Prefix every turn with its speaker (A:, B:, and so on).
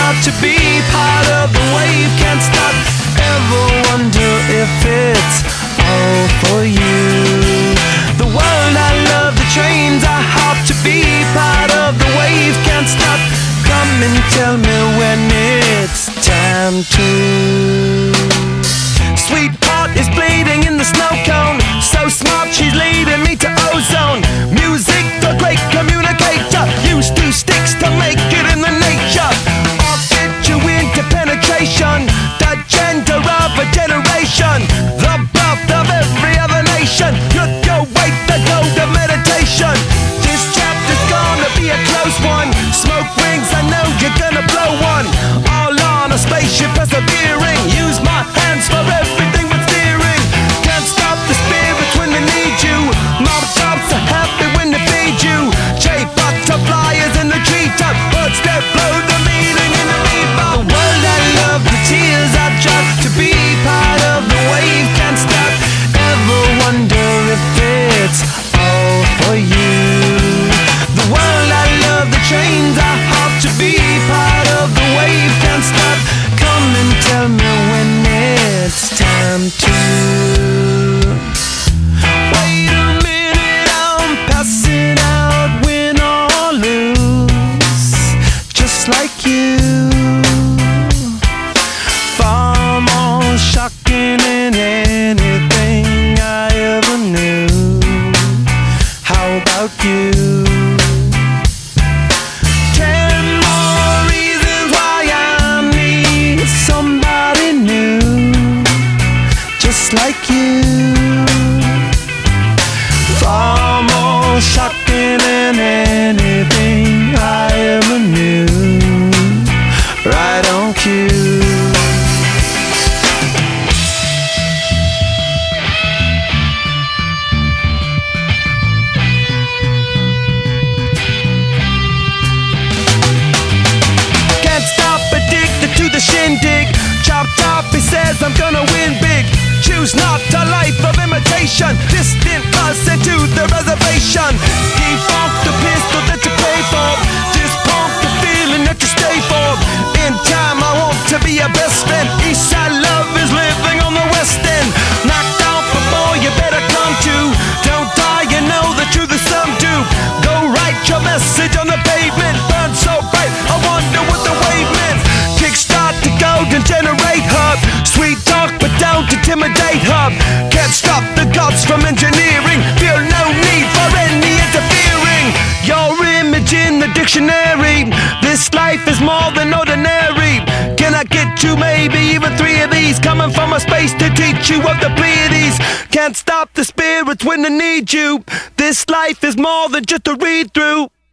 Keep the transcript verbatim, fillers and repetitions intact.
A: stop to be part of the wave. Can't stop, ever wonder if it's all for you. The world I love, the trains I hop to be part of the wave. Can't stop, come and tell me when it's time to. Sweetheart is bleeding in the snow cone, so smart she's leading me to ozone. Music, the great communicator, used two sticks to make it in the nature. I'll get you into penetration, the gender of a generation, the birth of every other nation. Look your way to go to meditation. This chapter's gonna be a close one. Smoke rings, I know you're gonna blow one. All on a spaceship persevering, use my hands for everything but steering. Can't stop the spirits when they need you. Mom tops are happy when they feed you. J butterflies in the treetop, birds that blow the meaning in the leaf. The world I love, the tears I drop to be part of the wave. Can't stop, ever wonder if it's all for you. The world I love, the trains I hop to be part of the wave. Can't stop, come and tell me when it's time to. Wait a minute, I'm passing out, win or lose, just like you. Far more shocking than anything I ever knew. How about you? Ten more reasons why I need somebody new, just like you. Far more shocking than anything I ever knew. Right on cue. The shindig, chop chop, he says I'm gonna win big. Choose not a life of imitation, distant us into the reservation. Defunct the pistol that you pay for, just pump the feeling that you stay for. In time I want to be your best friend. Eastside love is living on the west end. Knocked out before you better come to. Don't die, you know the truth is some do. Go write your message on the pavement, burn so bright, I wonder what the wave meant. Kickstart the golden generate hub, sweet talk but don't intimidate hub. Can't stop the gods from engineering, feel no need for any interfering. Your image in the dictionary, this life is more than ordinary. Can I get you maybe even three of these, coming from a space to teach you of the Pleiades. Can't stop the spirits when they need you, this life is more than just a read through.